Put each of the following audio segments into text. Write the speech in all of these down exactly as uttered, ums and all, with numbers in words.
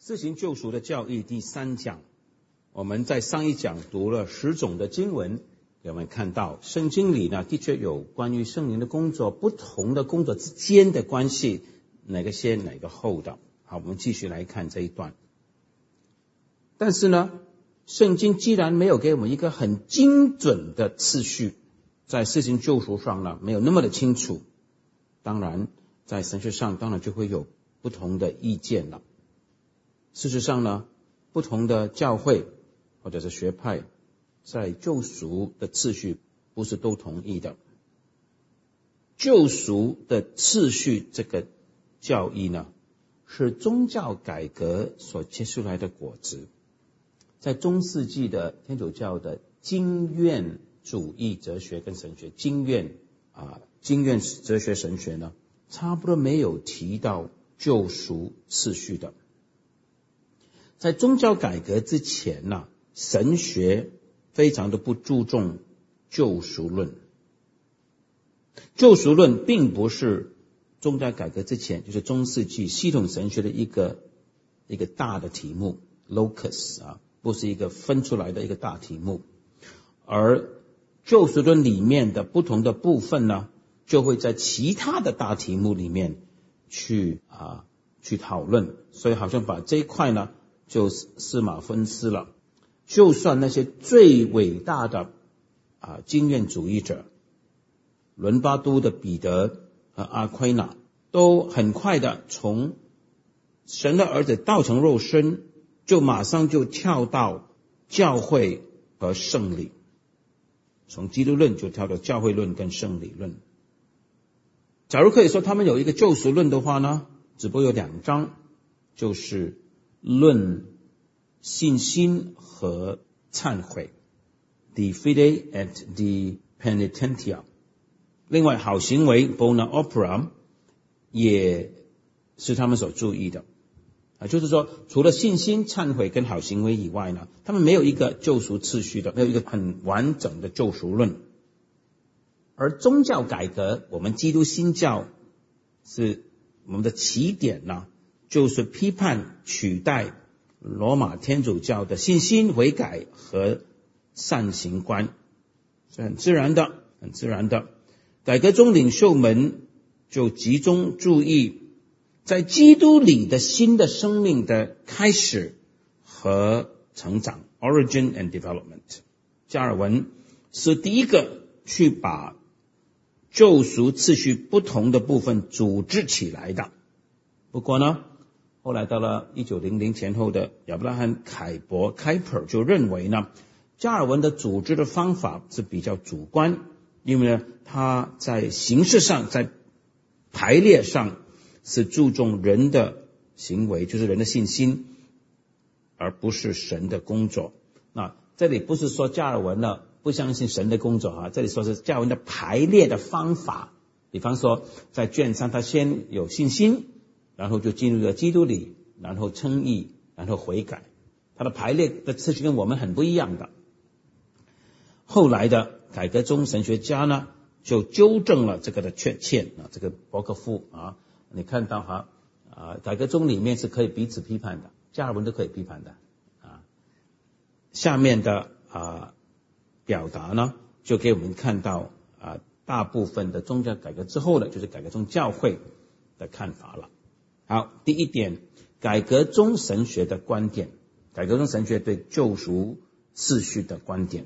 施行救赎的教义第三讲，我们在上一讲读了十种的经文，给我们看到圣经里呢，的确有关于圣灵的工作，不同的工作之间的关系，哪个先哪个后的。好，我们继续来看这一段。但是呢，圣经既然没有给我们一个很精准的次序，在施行救赎上呢，没有那么的清楚，当然在神学上当然就会有不同的意见了。事实上呢，不同的教会或者是学派在救赎的次序不是都同意的。救赎的次序这个教义呢，是宗教改革所结出来的果子。在中世纪的天主教的经验主义哲学跟神学，经验啊，经验哲学神学呢，差不多没有提到救赎次序的。在宗教改革之前呢，神学非常的不注重救赎论。救赎论并不是宗教改革之前，就是中世纪系统神学的一个一个大的题目 locus 啊，不是一个分出来的一个大题目。而救赎论里面的不同的部分呢，就会在其他的大题目里面去啊去讨论，所以好像把这一块呢就四马分尸了。就算那些最伟大的啊经验主义者，伦巴都的彼得和阿奎那，都很快的从神的儿子道成肉身，就马上就跳到教会和圣礼，从基督论就跳到教会论跟圣礼论。假如可以说他们有一个救赎论的话呢，只不过有两章，就是论信心和忏悔 The Fide and the Penitentia。 另外好行为 Bona Opera 也是他们所注意的啊，就是说除了信心、忏悔跟好行为以外呢，他们没有一个救赎次序的，没有一个很完整的救赎论。而宗教改革，我们基督新教是我们的起点呢，就是批判取代罗马天主教的信心、悔改和善行观，是很自然的，很自然的。改革中领袖们就集中注意在基督里的新的生命的开始和成长 Origin and Development。 加尔文是第一个去把救赎次序不同的部分组织起来的。不过呢，后来到了一九零零前后的亚伯拉罕凯伯 Kuyper 就认为呢，加尔文的组织的方法是比较主观，因为呢他在形式上，在排列上是注重人的行为，就是人的信心，而不是神的工作。那这里不是说加尔文呢不相信神的工作啊，这里说是加尔文的排列的方法。比方说在卷三，他先有信心，然后就进入了基督里，然后称义，然后悔改。他的排列的次序跟我们很不一样的。后来的改革中神学家呢，就纠正了这个的缺陷啊，这个伯克夫啊，你看到哈啊，改革中里面是可以彼此批判的，加尔文都可以批判的啊。下面的啊表达呢，就给我们看到啊，大部分的宗教改革之后的，就是改革中教会的看法了。好，第一点，改革中神学的观点，改革中神学对救赎次序的观点。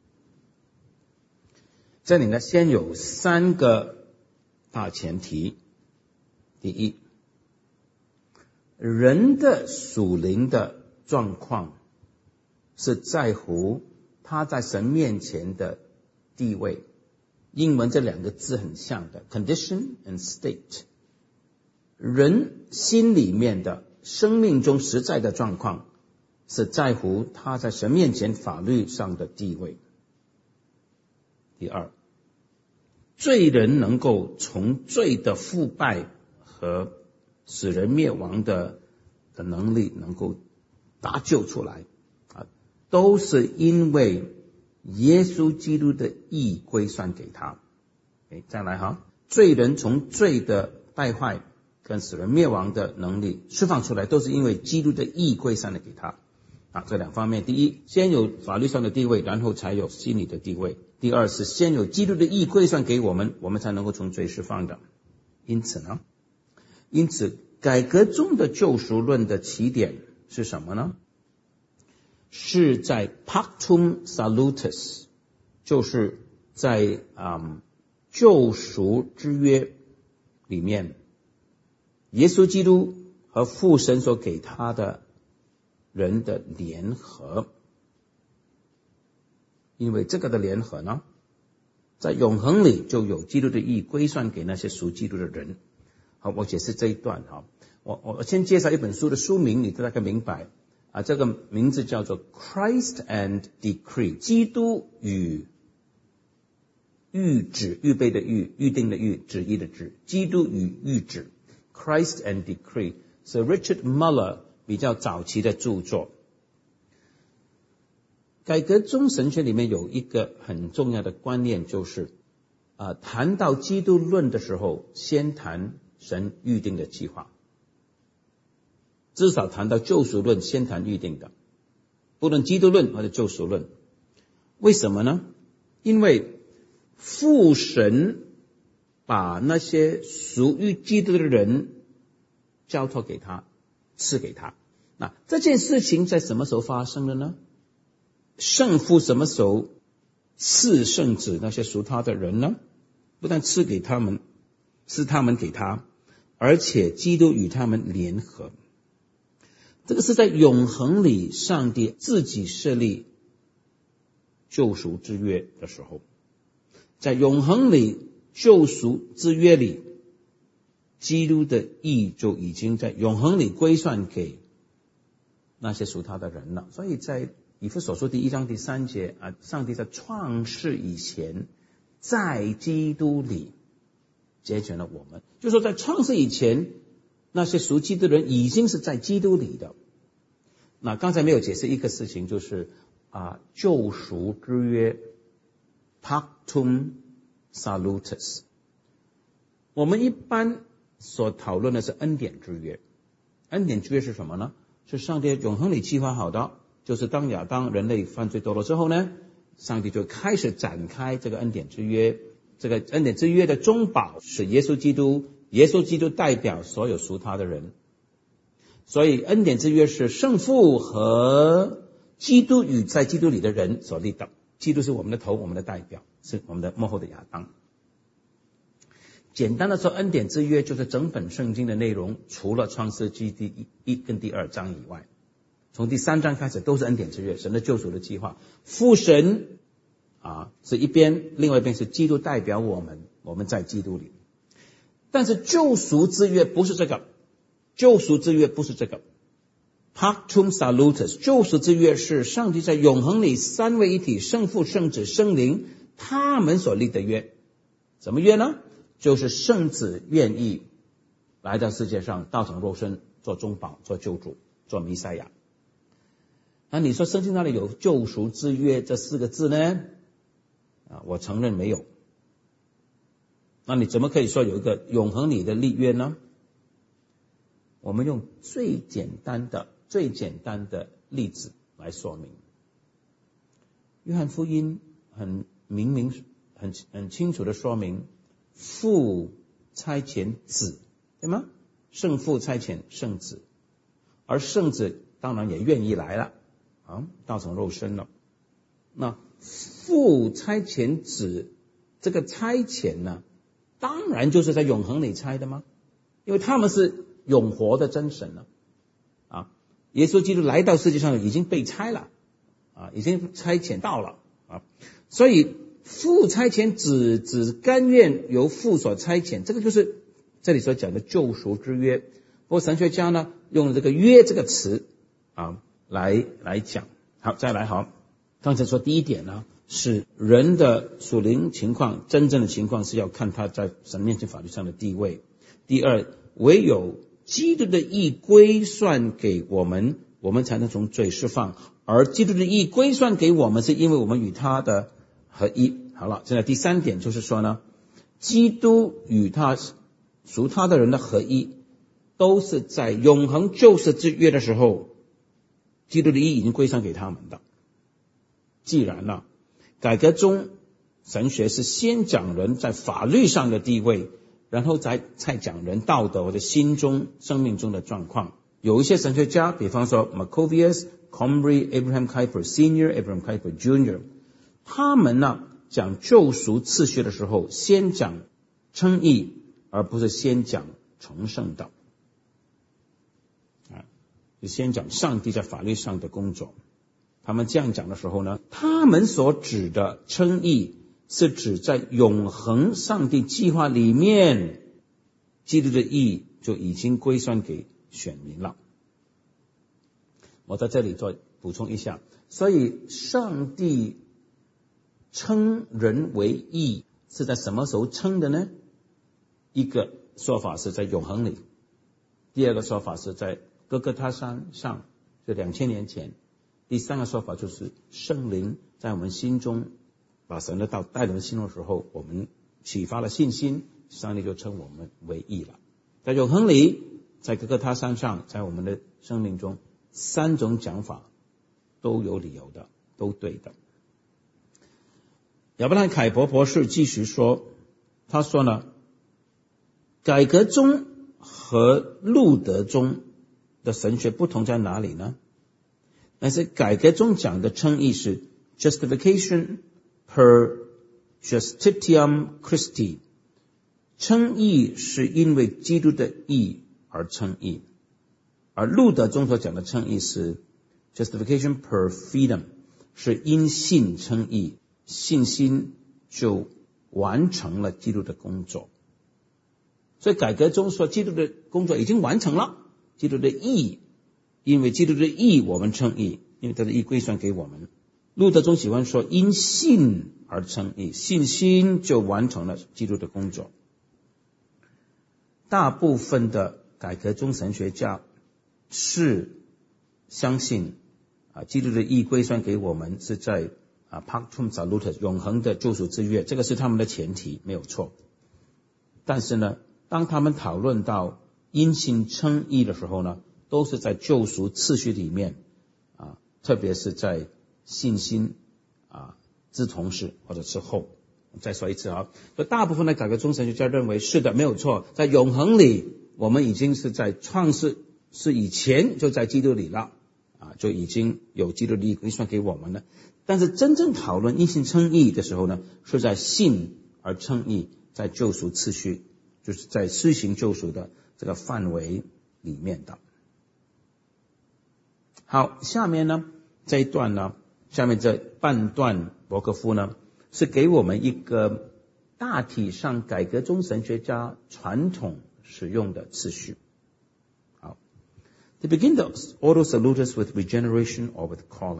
这里呢，先有三个大前提。第一，人的属灵的状况是在乎他在神面前的地位。英文这两个字很像的 condition and state。 人心里面的生命中实在的状况是在乎他在神面前法律上的地位。第二，罪人能够从罪的腐败和使人灭亡的的能力能够搭救出来啊，都是因为耶稣基督的义归算给他。再来哈，罪人从罪的败坏跟使人灭亡的能力释放出来，都是因为基督的义归上了给他。啊，这两方面，第一，先有法律上的地位，然后才有心理的地位。第二是先有基督的义归算给我们，我们才能够从罪释放的。因此呢，因此改革中的救赎论的起点是什么呢？是在 Pactum Salutis， 就是在、嗯、救赎之约里面，耶稣基督和父神所给他的人的联合。因为这个的联合呢，在永恒里就有基督的义归算给那些属基督的人。好，我解释这一段哈。我我先介绍一本书的书名，你大概明白啊。这个名字叫做 Christ and Decree， 基督与预旨，预备的预，预定的预，旨意的旨，基督与预旨 Christ and Decree 是 Richard Muller 比较早期的著作。改革中神学里面有一个很重要的观念，就是啊、呃，谈到基督论的时候，先谈神预定的计划。至少谈到救赎论，先谈预定的，不论基督论或者救赎论。为什么呢？因为父神把那些属于基督的人交托给他，赐给他。那这件事情在什么时候发生的呢？圣父什么时候赐圣子那些属他的人呢？不但赐给他们，赐他们给他，而且基督与他们联合。这个是在永恒里上帝自己设立救赎之约的时候，在永恒里救赎之约里，基督的义就已经在永恒里归算给那些属他的人了。所以在以弗所书第一章第三节啊，上帝在创世以前，在基督里解决了我们。就说在创世以前，那些属基督的人已经是在基督里的。那刚才没有解释一个事情，就是啊，救赎之约 Pactum Salutis。我们一般所讨论的是恩典之约。恩典之约是什么呢？是上帝永恒里计划好的。就是当亚当人类犯罪堕落之后呢，上帝就开始展开这个恩典之约。这个恩典之约的中保是耶稣基督，耶稣基督代表所有属他的人。所以恩典之约是圣父和基督与在基督里的人所立的。基督是我们的头，我们的代表，是我们的幕后的亚当。简单的说，恩典之约就是整本圣经的内容，除了创世纪第一跟第二章以外。从第三章开始都是恩典之约，神的救赎的计划。父神啊是一边，另外一边是基督代表我们，我们在基督里。但是救赎之约不是这个，救赎之约不是这个。Pactum Salutis， 救赎之约是上帝在永恒里三位一体，圣父、圣子、圣灵，他们所立的约。什么约呢？就是圣子愿意来到世界上，道成肉身，做中保，做救主，做弥赛亚。那你说圣经那里有救赎之约这四个字呢？啊，我承认没有。那你怎么可以说有一个永恒里的立约呢？我们用最简单的、最简单的例子来说明。约翰福音很明明、很很清楚的说明，父差遣子，对吗？圣父差遣圣子，而圣子当然也愿意来了。啊，道成肉身了。那父差遣子，这个差遣呢，当然就是在永恒里差的吗？因为他们是永活的真神了。啊，耶稣基督来到世界上已经被差了，啊，已经差遣到了啊，所以父差遣子，子甘愿由父所差遣，这个就是这里所讲的救赎之约。不过神学家呢，用了这个约这个词啊。来来讲。好，再来好。刚才说第一点呢，是人的属灵情况，真正的情况是要看他在神面前法律上的地位。第二，唯有基督的义归算给我们，我们才能从罪释放。而基督的义归算给我们，是因为我们与他的合一。好了，现在第三点就是说呢，基督与他属他的人的合一， 都是在永恒救赎之约的时候，基督的义已经归上给他们的。既然呢、啊，改革中神学是先讲人在法律上的地位，然后再再讲人道德或者心中生命中的状况。有一些神学家，比方说 Maccovius、Comrie、Abraham Kuyper Senior、Abraham Kuyper Junior， 他们呢讲救赎次序的时候，先讲称义，而不是先讲成圣道。啊，就先讲上帝在法律上的工作。他们这样讲的时候呢，他们所指的称义是指在永恒上帝计划里面，基督的义就已经归算给选民了。我在这里做补充一下，所以上帝称人为义是在什么时候称的呢？一个说法是在永恒里，第二个说法是在哥哥他山上，就两千年前，第三个说法就是圣灵在我们心中把神的道带入心中的时候，我们启发了信心，上帝就称我们为义了。在永恒里，在哥哥他山上，在我们的生命中，三种讲法都有理由的，都对的。亚伯拉罕凯伯博士继续说，他说呢，改革宗和路德宗的神学不同在哪里呢？但是改革宗讲的称义是 justification per justitiam Christi， 称义是因为基督的义而称义，而路德宗所讲的称义是 justification per fidem， 是因信称义，信心就完成了基督的工作。所以改革中说基督的工作已经完成了，基督的义，因为基督的义我们称义，因为他的义归算给我们。路德宗喜欢说因信而称义，信心就完成了基督的工作。大部分的改革宗神学家是相信啊，基督的义归算给我们是在啊 Pactum Salutis 永恒的救赎之约，这个是他们的前提，没有错。但是呢，当他们讨论到因信称义的时候呢，都是在救赎次序里面啊，特别是在信心啊之同时或者之后。再说一次啊，所以大部分的改革宗神学家认为是的，没有错，在永恒里我们已经是在创世是以前就在基督里了啊，就已经有基督的义归算给我们了。但是真正讨论因信称义的时候呢，是在信而称义，在救赎次序，就是在施行救赎的这个范围里面的。好，下面呢这一段呢，下面这半段伯格夫呢是给我们一个大体上改革宗神学家传统使用的次序。好 ，They begin the Ordo Salutis with regeneration or with calling。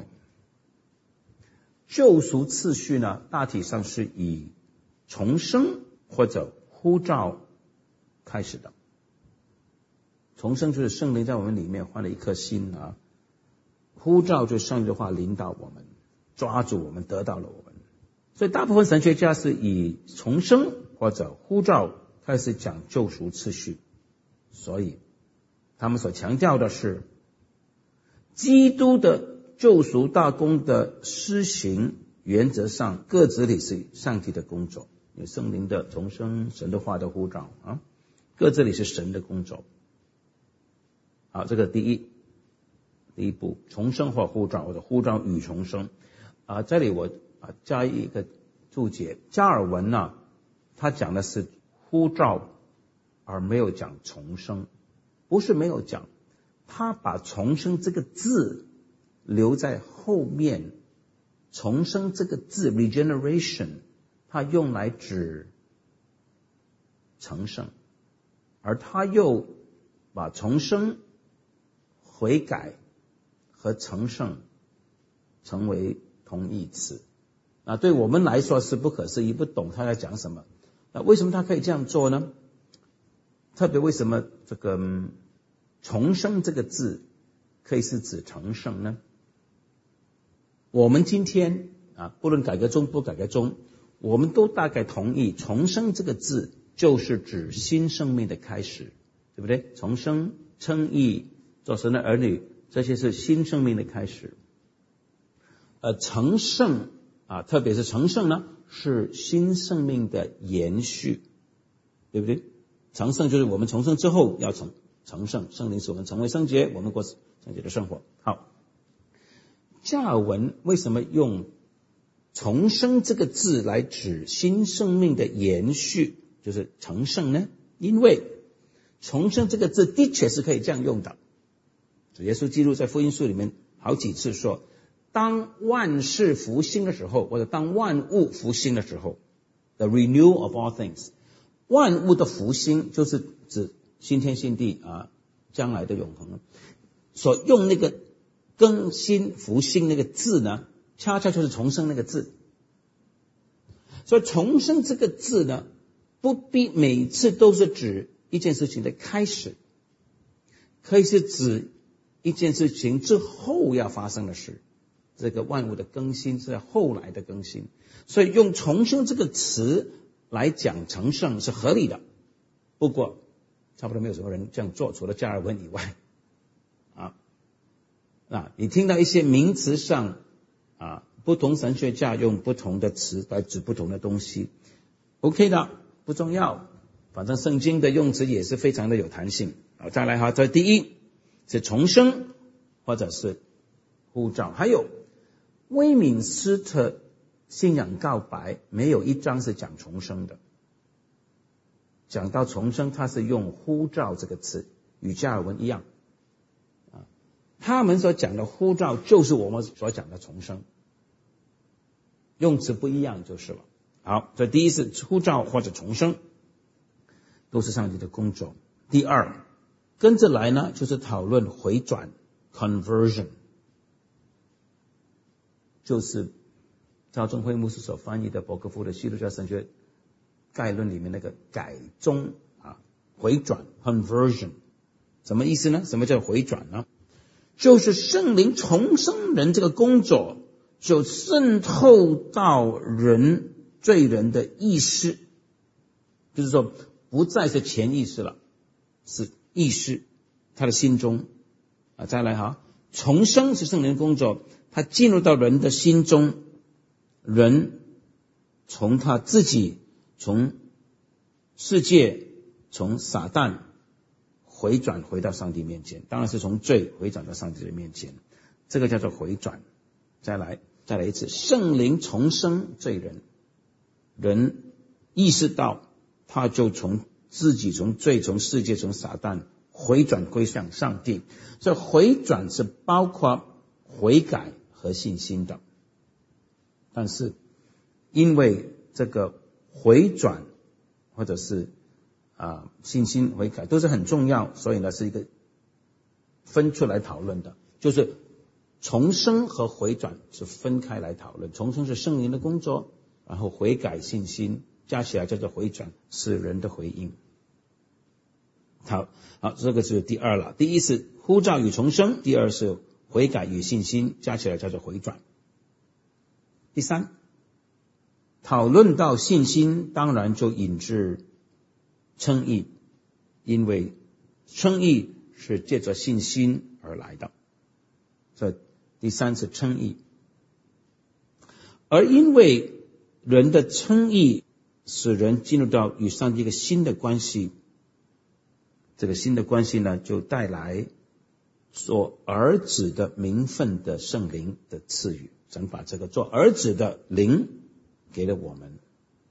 救赎次序呢，大体上是以重生或者呼召开始的。重生就是圣灵在我们里面换了一颗心啊，呼召就是上帝的话领导我们，抓住我们，得到了我们。所以大部分神学家是以重生或者呼召开始讲救赎次序，所以他们所强调的是基督的救赎大功的施行，原则上各自里是上帝的工作，有圣灵的重生，神的话的呼召啊，各自里是神的工作。好，这个第一第一步，重生或呼召或者呼召与重生啊，这里我啊，加一个注解，加尔文呢、啊，他讲的是呼召，而没有讲重生，不是没有讲，他把重生这个字留在后面，重生这个字 regeneration， 他用来指成圣，而他又把重生、悔改和成圣成为同义词。那对我们来说是不可思议，不懂他在讲什么。那为什么他可以这样做呢？特别为什么这个、嗯、重生这个字可以是指成圣呢？我们今天啊，不论改革宗不改革宗，我们都大概同意重生这个字就是指新生命的开始， 对不对？重生、称义、做神的儿女，这些是新生命的开始。而成圣啊，特别是成圣呢，是新生命的延续，对不对？成圣就是我们重生之后要成成圣，圣灵使我们成为圣洁，我们过圣洁的生活。好，加尔文为什么用重生这个字来指新生命的延续，就是成圣呢？因为重生这个字的确是可以这样用的。主耶稣基督在福音书里面好几次说，当万事复兴的时候，或者当万物复兴的时候， the renewal of all things， 万物的复兴就是指新天新地啊，将来的永恒。所用那个更新复兴那个字呢，恰恰就是重生那个字。所以重生这个字呢，不必每次都是指一件事情的开始，可以是指一件事情之后要发生的事。这个万物的更新是后来的更新，所以用重生这个词来讲成圣是合理的。不过差不多没有什么人这样做，除了加尔文以外啊。啊，你听到一些名词上啊，不同神学家用不同的词来指不同的东西 ，OK 的，不重要，反正圣经的用词也是非常的有弹性。好，再来哈，这第一是重生或者是呼召，还有威敏斯特信仰告白没有一章是讲重生的，讲到重生他是用呼召这个词，与加尔文一样啊，他们所讲的呼召就是我们所讲的重生，用词不一样就是了。好，这第一是呼召或者重生，都是上帝的工作。第二，跟着来呢就是讨论回转 conversion， 就是赵正辉牧师所翻译的伯克夫的基督教神学概论里面那个改宗啊，回转 conversion， 什么意思呢？什么叫回转呢？就是圣灵重生人这个工作就渗透到人罪人的意识，就是说不再是潜意识了，是意识，他的心中啊。再来哈，重生是圣灵的工作，他进入到人的心中，人从他自己，从世界，从撒旦回转回到上帝面前，当然是从罪回转到上帝的面前，这个叫做回转。再来再来一次，圣灵重生罪人，人意识到他就从自己，从罪，从世界，从撒旦回转归向上帝。所以回转是包括悔改和信心的，但是因为这个回转或者是啊信心悔改都是很重要，所以呢是一个分出来讨论的，就是重生和回转是分开来讨论。重生是圣灵的工作，然后悔改信心加起来叫做回转，是人的回应。好，好，这个是第二了。第一是呼召与重生，第二是悔改与信心，加起来叫做回转。第三，讨论到信心，当然就引致称义，因为称义是借着信心而来的。这第三是称义，而因为人的称义使人进入到与上帝一个新的关系，这个新的关系呢，就带来做儿子的名分的圣灵的赐予。神把这个做儿子的灵给了我们，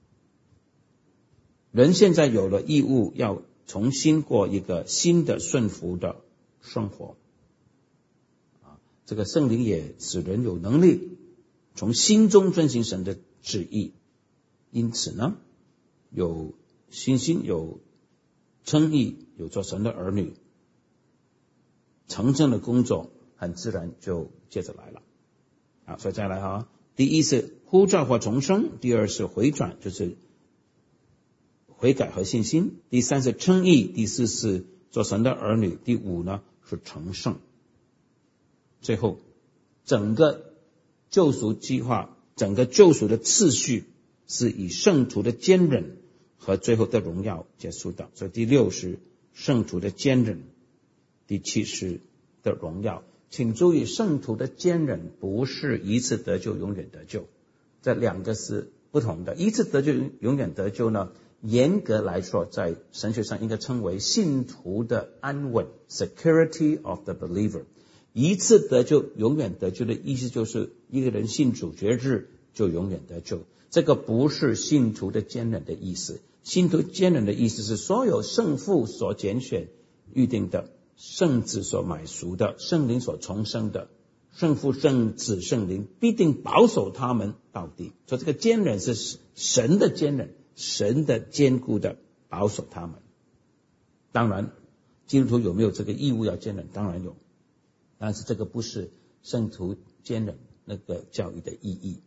人现在有了义务要重新过一个新的顺服的生活啊，这个圣灵也使人有能力从心中遵行神的旨意。因此呢，有信心，有称义，有做神的儿女，成圣的工作很自然就接着来了。好，所以再来哈，第一是呼召或重生，第二是回转，就是悔改和信心，第三是称义，第四是做神的儿女，第五呢是成圣。最后整个救赎计划，整个救赎的次序是以圣徒的坚忍和最后的荣耀结束的。所以第六是圣徒的坚忍，第七是的荣耀。请注意，圣徒的坚忍不是一次得救永远得救，这两个是不同的。一次得救永远得救呢，严格来说在神学上应该称为信徒的安稳 security of the believer。 一次得救永远得救的意思就是一个人信主决志就永远得救，这个不是信徒的坚忍的意思。信徒坚忍的意思是所有圣父所拣选预定的，圣子所买赎的，圣灵所重生的，圣父圣子圣灵必定保守他们到底。所以这个坚忍是神的坚忍，神的坚固的保守他们。当然基督徒有没有这个义务要坚忍？当然有，但是这个不是圣徒坚忍那个教育的意义。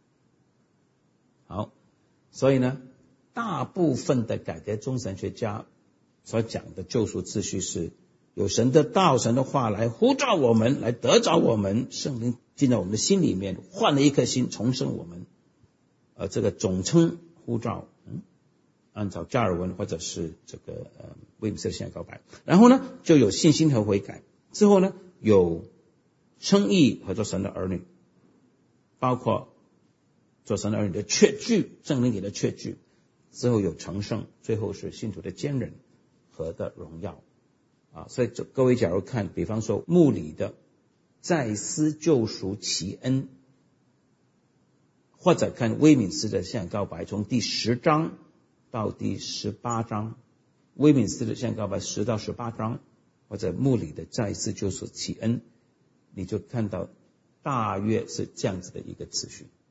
好，所以呢大部分的改革中神学家所讲的救赎秩序是有神的道，神的话来呼召我们，来得着我们，圣灵进到我们的心里面，换了一颗心，重生我们。呃，这个总称呼召，嗯，按照加尔文或者是这个呃威姆斯的信仰告白。然后呢，就有信心和悔改。之后呢，有称义和做神的儿女，包括做神的儿女的确据，圣灵给的确据。之后有成圣，最后是信徒的坚忍和的荣耀。啊，所以各位假如看，比方说穆里的再思救赎奇恩，或者看威敏斯的信仰告白，从第十章到第十八章，威敏斯的信仰告白十到十八章，或者穆里的再思救赎奇恩，你就看到大约是这样子的一个次序。